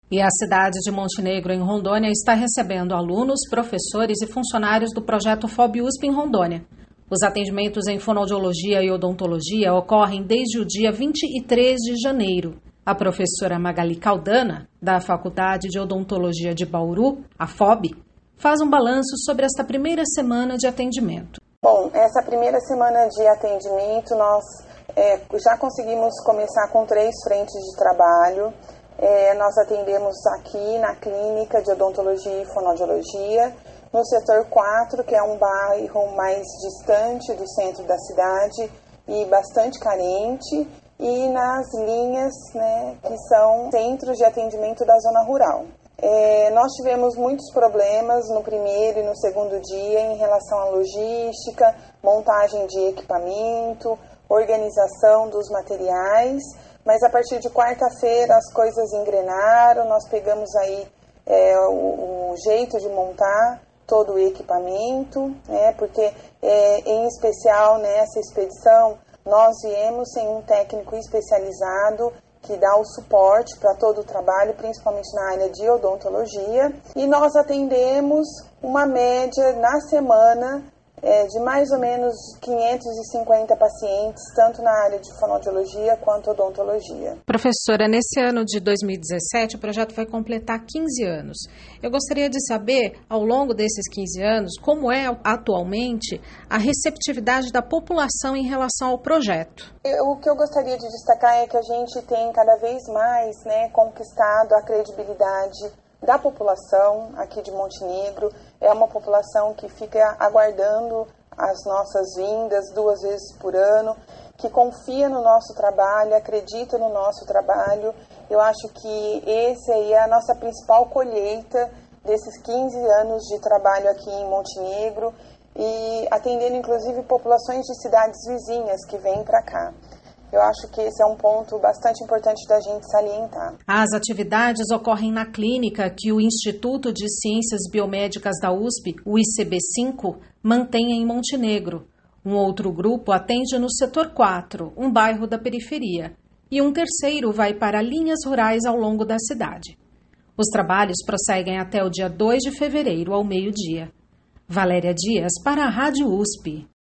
E a cidade de Montenegro, em Rondônia, está recebendo alunos, professores e funcionários do projeto FOB USP em Rondônia. Os atendimentos em fonoaudiologia e odontologia ocorrem desde o dia 23 de janeiro. A professora Magali Caldana, da Faculdade de Odontologia de Bauru, a FOB, faz um balanço sobre esta primeira semana de atendimento. Bom, essa primeira semana de atendimento nós já conseguimos começar com 3 frentes de trabalho. Nós atendemos aqui na clínica de odontologia e fonoaudiologia, no setor 4, que é um bairro mais distante do centro da cidade e bastante carente, e nas linhas, que são centros de atendimento da zona rural. Nós tivemos muitos problemas no primeiro e no segundo dia em relação à logística, montagem de equipamento, organização dos materiais, mas a partir de quarta-feira as coisas engrenaram, nós pegamos aí o jeito de montar todo o equipamento, porque em especial nessa expedição nós viemos sem um técnico especializado que dá o suporte para todo o trabalho, principalmente na área de odontologia, e nós atendemos uma média na semana de mais ou menos 550 pacientes, tanto na área de fonoaudiologia quanto odontologia. Professora, nesse ano de 2017, o projeto vai completar 15 anos. Eu gostaria de saber, ao longo desses 15 anos, como é atualmente a receptividade da população em relação ao projeto. O que eu gostaria de destacar é que a gente tem cada vez mais conquistado a credibilidade da população aqui de Montenegro. É uma população que fica aguardando as nossas vindas 2 vezes por ano, que confia no nosso trabalho, acredita no nosso trabalho. Eu acho que esse aí é a nossa principal colheita desses 15 anos de trabalho aqui em Montenegro e atendendo inclusive populações de cidades vizinhas que vêm para cá. Eu acho que esse é um ponto bastante importante da gente salientar. As atividades ocorrem na clínica que o Instituto de Ciências Biomédicas da USP, o ICB5, mantém em Montenegro. Um outro grupo atende no setor 4, um bairro da periferia. E um terceiro vai para linhas rurais ao longo da cidade. Os trabalhos prosseguem até o dia 2 de fevereiro, ao meio-dia. Valéria Dias, para a Rádio USP.